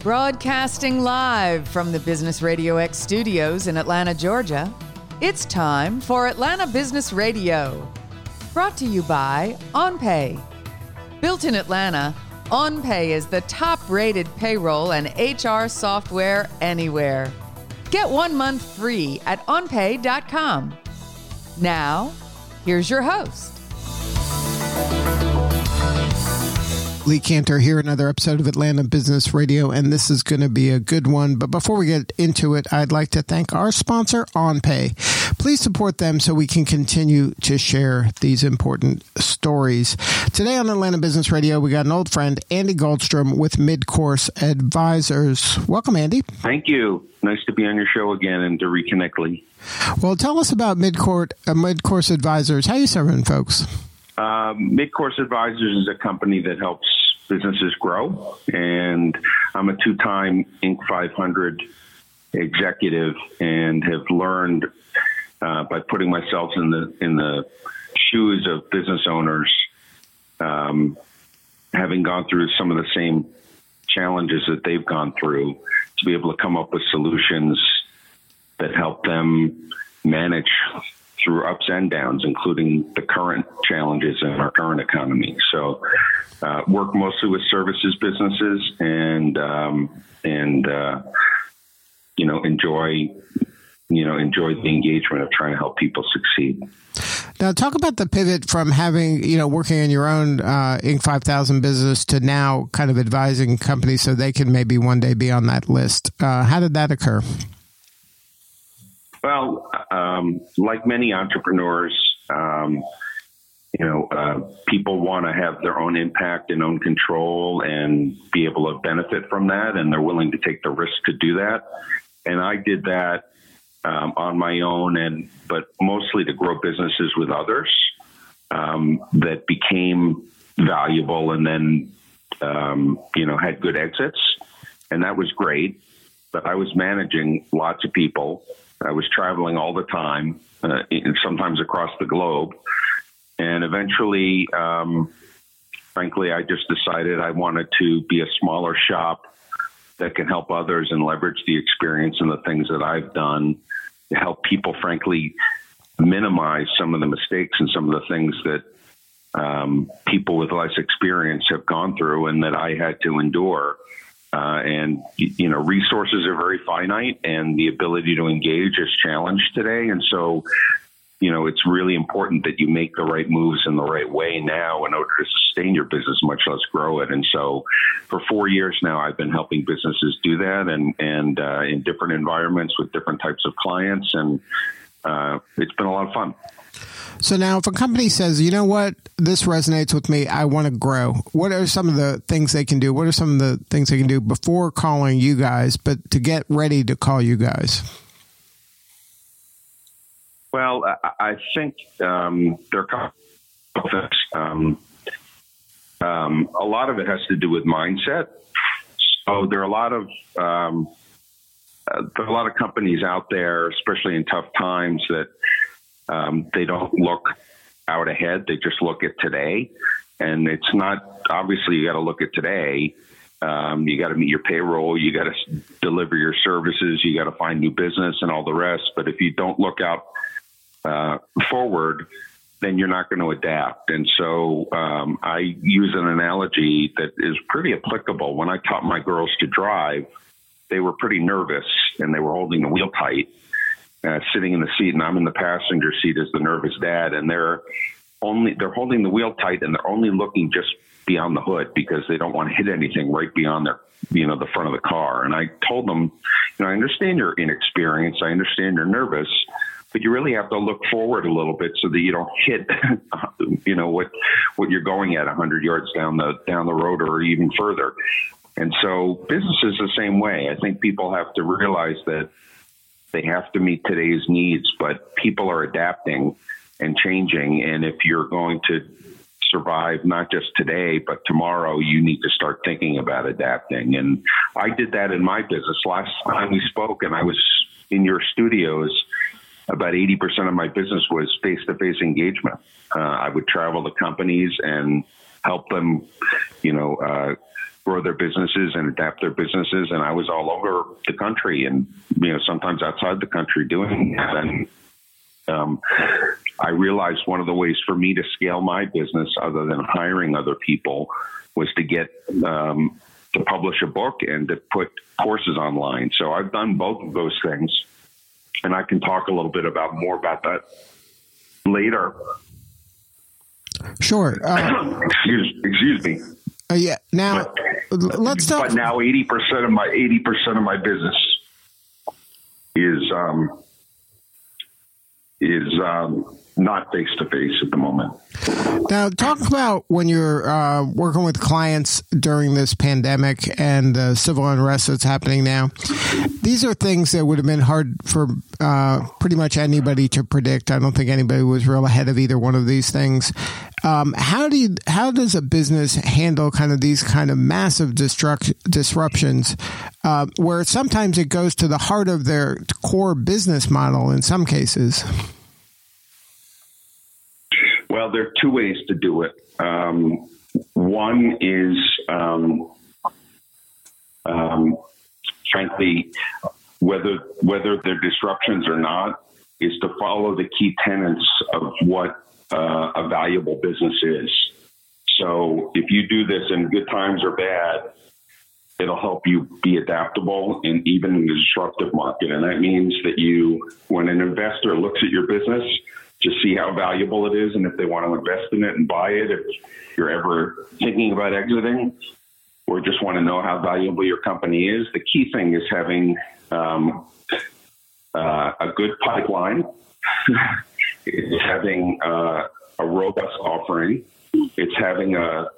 Broadcasting live from the Business Radio X studios in Atlanta, Georgia, it's time for Atlanta Business Radio. Brought to you by OnPay. Built in Atlanta, OnPay is the top-rated payroll and HR software anywhere. Get 1 month free at onpay.com. Now, here's your host. Lee Cantor here, another episode of Atlanta Business Radio, and this is going to be a good one. But before we get into it, I'd like to thank our sponsor, OnPay. Please support them so we can continue to share these important stories. Today on Atlanta Business Radio, we got an old friend, Andy Goldstrom with Midcourse Advisors. Welcome, Andy. Thank you. Nice to be on your show again and to reconnect, Lee. Well, tell us about Midcourse Advisors. How are you serving folks? Midcourse Advisors is a company that helps businesses grow, and I'm a two-time Inc. 500 executive and have learned by putting myself in the shoes of business owners, having gone through some of the same challenges that they've gone through, to be able to come up with solutions that help them manage through ups and downs, including the current challenges in our current economy. So, work mostly with services businesses and enjoy the engagement of trying to help people succeed. Now, talk about the pivot from having, working in your own Inc. 5000 business to now kind of advising companies so they can maybe one day be on that list. How did that occur? Well, like many entrepreneurs, people want to have their own impact and own control and be able to benefit from that, and they're willing to take the risk to do that. And I did that on my own, but mostly to grow businesses with others that became valuable and then, had good exits. And that was great. But I was managing lots of people. I was traveling all the time, sometimes across the globe. And eventually, frankly, I just decided I wanted to be a smaller shop that can help others and leverage the experience and the things that I've done to help people, frankly, minimize some of the mistakes and some of the things that people with less experience have gone through and that I had to endure. Resources are very finite, and the ability to engage is challenged today. And so, it's really important that you make the right moves in the right way now in order to sustain your business, much less grow it. And so for 4 years now, I've been helping businesses do that and in different environments with different types of clients. And it's been a lot of fun. So now if a company says, you know what, this resonates with me, I want to grow, what are some of the things they can do? What are some of the things they can do before calling you guys, but to get ready to call you guys? Well, I think there are a couple of things. A lot of it has to do with mindset. So there are a lot of companies out there, especially in tough times, that they don't look out ahead. They just look at today. And it's not, obviously, you got to look at today. You got to meet your payroll. You got to deliver your services. You got to find new business and all the rest. But if you don't look out forward, then you're not going to adapt. And so I use an analogy that is pretty applicable. When I taught my girls to drive, they were pretty nervous and they were holding the wheel tight, sitting in the seat, and I'm in the passenger seat as the nervous dad. And they're holding the wheel tight, and they're only looking just beyond the hood because they don't want to hit anything right beyond their, the front of the car. And I told them, I understand you're inexperienced. I understand you're nervous, but you really have to look forward a little bit so that you don't hit, what you're going at 100 yards down the road or even further. And so business is the same way. I think people have to realize that they have to meet today's needs, but people are adapting and changing. And if you're going to survive not just today, but tomorrow, you need to start thinking about adapting. And I did that in my business. Last time we spoke and I was in your studios, about 80% of my business was face-to-face engagement. I would travel to companies and help them, grow grow their businesses and adapt their businesses. And I was all over the country and, sometimes outside the country doing that. And I realized one of the ways for me to scale my business, other than hiring other people, was to get to publish a book and to put courses online. So I've done both of those things, and I can talk a little bit more about that later. Sure. Excuse me. Yeah. Now, let's talk. But now 80% of my business is not face-to-face at the moment. Now, talk about when you're working with clients during this pandemic and the civil unrest that's happening now. These are things that would have been hard for pretty much anybody to predict. I don't think anybody was real ahead of either one of these things. How does a business handle kind of these kind of massive disruptions where sometimes it goes to the heart of their core business model in some cases? Well, there are two ways to do it. One is, frankly, whether they're disruptions or not, is to follow the key tenets of what a valuable business is. So if you do this in good times or bad, it'll help you be adaptable and even in the disruptive market. And that means that when an investor looks at your business, to see how valuable it is and if they want to invest in it and buy it, if you're ever thinking about exiting or just want to know how valuable your company is, the key thing is having a good pipeline. It's having a robust offering. It's having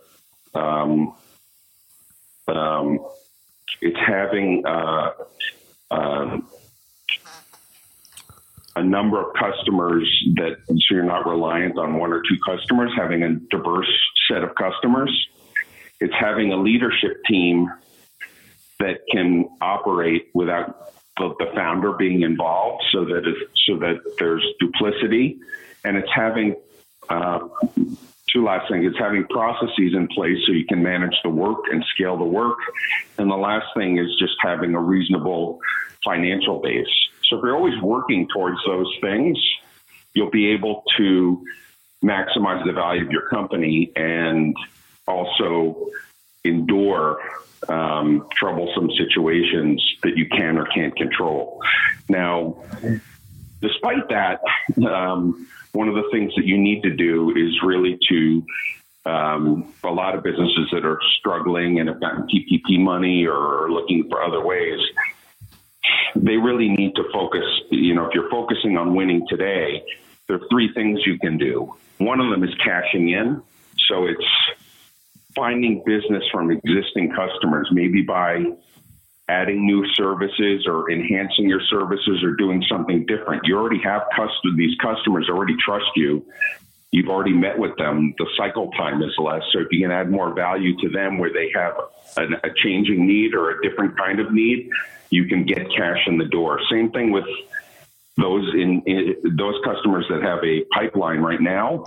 a number of customers so you're not reliant on one or two customers, having a diverse set of customers. It's having a leadership team that can operate without the founder being involved so that there's duplicity. And it's having two last things. It's having processes in place so you can manage the work and scale the work. And the last thing is just having a reasonable financial base. So if you're always working towards those things, you'll be able to maximize the value of your company and also endure troublesome situations that you can or can't control. Now, despite that, one of the things that you need to do is really to a lot of businesses that are struggling and have gotten PPP money or are looking for other ways, they really need to focus. If you're focusing on winning today, there are three things you can do. One of them is cashing in. So it's finding business from existing customers, maybe by adding new services or enhancing your services or doing something different. You already have these customers already trust you. You've already met with them. The cycle time is less. So if you can add more value to them where they have a changing need or a different kind of need, you can get cash in the door. Same thing with those those customers that have a pipeline right now.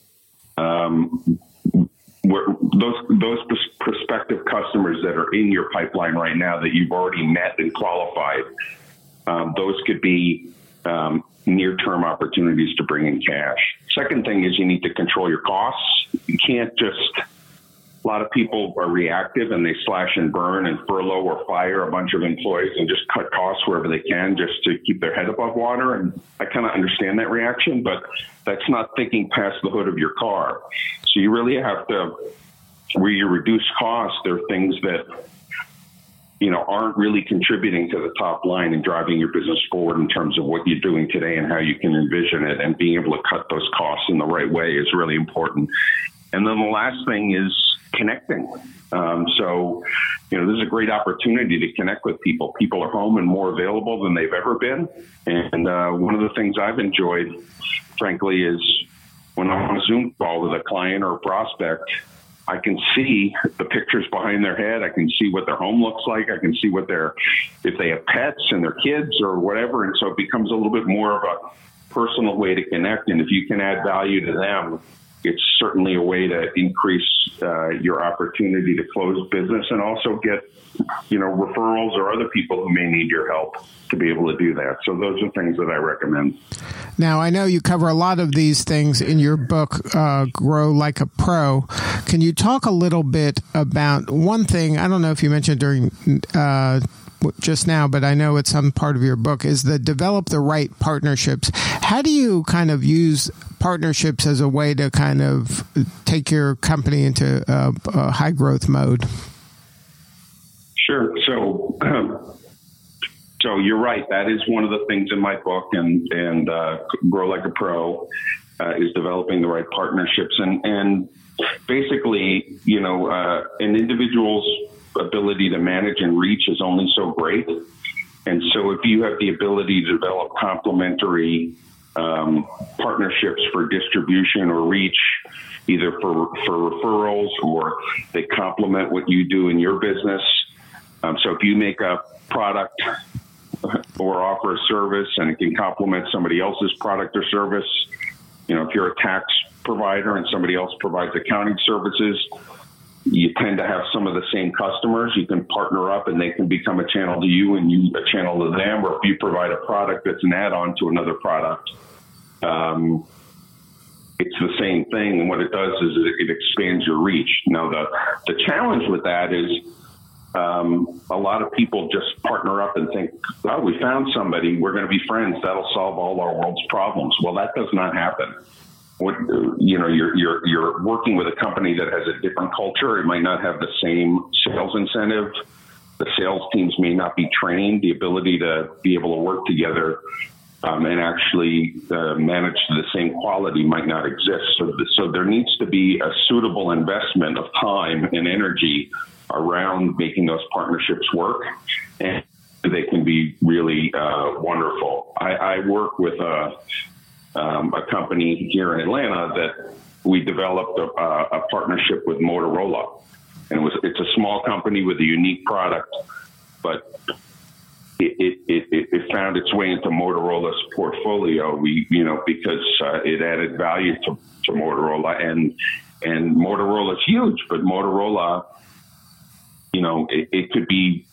Where those prospective customers that are in your pipeline right now that you've already met and qualified, those could be near-term opportunities to bring in cash. Second thing is you need to control your costs. You can't a lot of people are reactive and they slash and burn and furlough or fire a bunch of employees and just cut costs wherever they can just to keep their head above water. And I kind of understand that reaction, but that's not thinking past the hood of your car. So you really have to, where you reduce costs, there are things that, aren't really contributing to the top line and driving your business forward in terms of what you're doing today and how you can envision it, and being able to cut those costs in the right way is really important. And then the last thing is connecting. This is a great opportunity to connect with people. People are home and more available than they've ever been. And one of the things I've enjoyed, frankly, is when I'm on a Zoom call with a client or a prospect, I can see the pictures behind their head. I can see what their home looks like. I can see if they have pets and their kids or whatever. And so it becomes a little bit more of a personal way to connect. And if you can add value to them, it's certainly a way to increase your opportunity to close business and also get, referrals or other people who may need your help to be able to do that. So those are things that I recommend. Now, I know you cover a lot of these things in your book, Grow Like a Pro. Can you talk a little bit about one thing? I don't know if you mentioned during just now, but I know it's some part of your book, is the develop the right partnerships. How do you kind of use partnerships as a way to kind of take your company into a high growth mode? Sure. So you're right. That is one of the things in my book, and Grow Like a Pro is developing the right partnerships. And basically, an individual's ability to manage and reach is only so great. And so if you have the ability to develop complementary partnerships for distribution or reach, either for referrals or they complement what you do in your business. So if you make a product or offer a service and it can complement somebody else's product or service, if you're a tax provider and somebody else provides accounting services, you tend to have some of the same customers. You can partner up and they can become a channel to you and you a channel to them. Or if you provide a product that's an add-on to another product, it's the same thing. And what it does is it expands your reach. Now, the challenge with that is a lot of people just partner up and think, oh, we found somebody, we're going to be friends, that'll solve all our world's problems. Well, that does not happen. You're working with a company that has a different culture. It might not have the same sales incentive. The sales teams may not be trained. The ability to be able to work together and actually manage the same quality might not exist. So there needs to be a suitable investment of time and energy around making those partnerships work, and they can be really wonderful. I work with a company here in Atlanta that we developed a partnership with Motorola, and it's a small company with a unique product, but it found its way into Motorola's portfolio. Because it added value to Motorola, and Motorola's huge, but Motorola, it could be,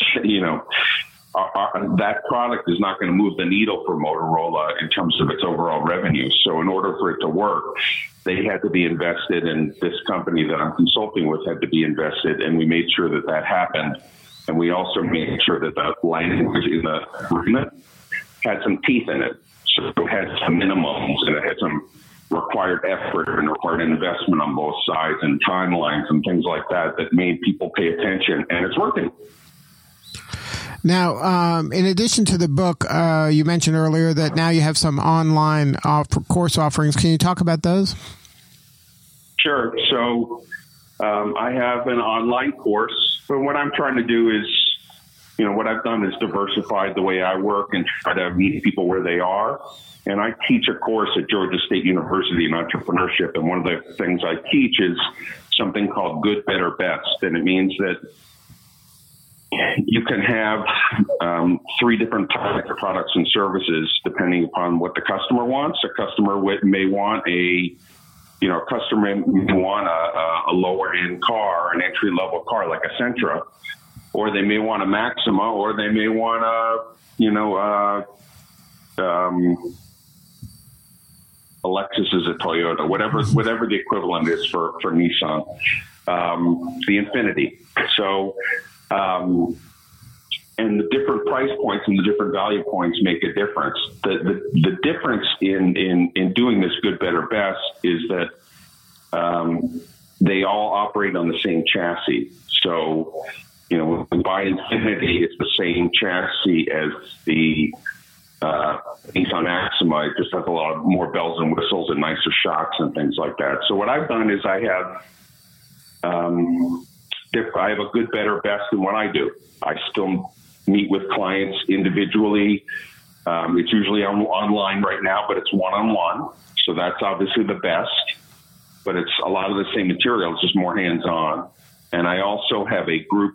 that product is not going to move the needle for Motorola in terms of its overall revenue. So in order for it to work, they had to be invested, and this company that I'm consulting with had to be invested, and we made sure that happened. And we also made sure that the language in the agreement had some teeth in it. So it had some minimums, and it had some required effort and required investment on both sides and timelines and things like that made people pay attention, and it's working. Now, in addition to the book, you mentioned earlier that now you have some online course offerings. Can you talk about those? Sure. So I have an online course, but what I'm trying to do is, what I've done is diversify the way I work and try to meet people where they are. And I teach a course at Georgia State University in entrepreneurship. And one of the things I teach is something called Good, Better, Best. And it means that you can have 3 different types of products and services depending upon what the customer wants. A customer may want a lower end car, an entry level car like a Sentra, or they may want a Maxima, or they may want a Lexus is a Toyota, whatever the equivalent is for Nissan, the Infinity. So, and the different price points and the different value points make a difference. The difference in doing this good, better, best is that they all operate on the same chassis. So, when we buy Infinity, it's the same chassis as the Nissan Maxima. It just has a lot more bells and whistles and nicer shocks and things like that. So what I've done is I have a good, better, best in what I do. I still meet with clients individually. It's usually online right now, but it's one-on-one. So that's obviously the best, but it's a lot of the same material. It's just more hands-on. And I also have a group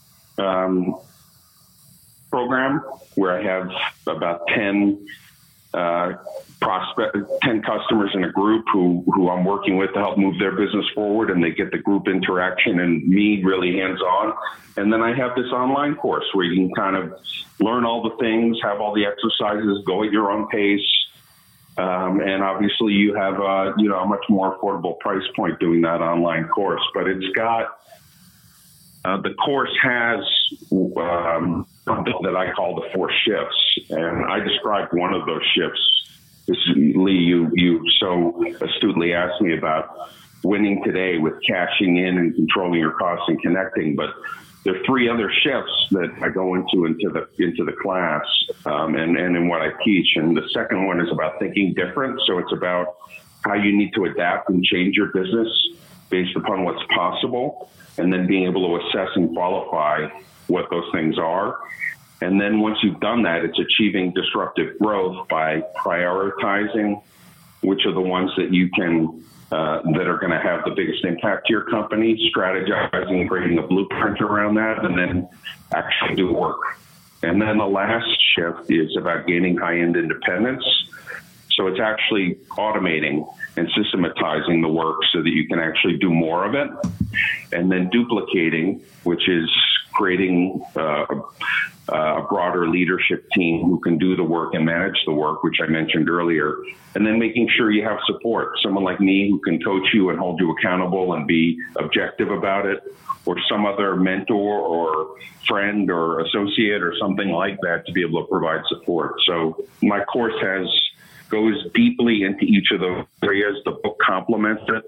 program where I have about 10 prospect 10 customers in a group who I'm working with to help move their business forward, and they get the group interaction and me really hands-on. And then I have this online course where you can kind of learn all the things, have all the exercises, go at your own pace. And obviously you have a much more affordable price point doing that online course, but it's got, the course has something that I call the 4 shifts. And I described one of those shifts. Lee, you so astutely asked me about winning today with cashing in and controlling your costs and connecting, but there are 3 other shifts that I go into the class and in what I teach. And the second one is about thinking different. So it's about how you need to adapt and change your business based upon what's possible, and then being able to assess and qualify what those things are. And then once you've done that, it's achieving disruptive growth by prioritizing which are the ones that you can that are going to have the biggest impact to your company, strategizing and creating a blueprint around that, and then actually do work. And then the last shift is about gaining high-end independence. So it's actually automating and systematizing the work so that you can actually do more of it. And then duplicating, which is creating a broader leadership team who can do the work and manage the work, which I mentioned earlier. And then making sure you have support, someone like me who can coach you and hold you accountable and be objective about it, or some other mentor or friend or associate or something like that to be able to provide support. So my course goes deeply into each of those areas. The book complements it.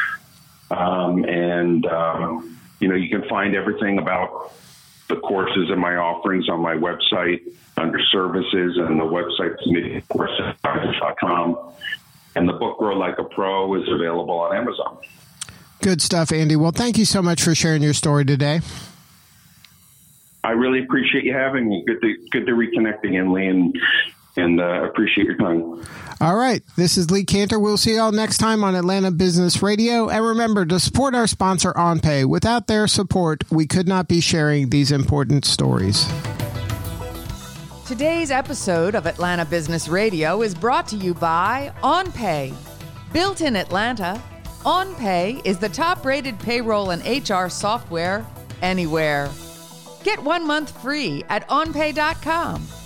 You can find everything about the courses and my offerings on my website under services, and the website is courses.com. And the book Grow Like a Pro is available on Amazon. Good stuff, Andy. Well, thank you so much for sharing your story today. I really appreciate you having me. Good to reconnect again, Lee, and appreciate your time. All right. This is Lee Kantor. We'll see you all next time on Atlanta Business Radio. And remember to support our sponsor, OnPay. Without their support, we could not be sharing these important stories. Today's episode of Atlanta Business Radio is brought to you by OnPay. Built in Atlanta, OnPay is the top-rated payroll and HR software anywhere. Get 1 month free at onpay.com.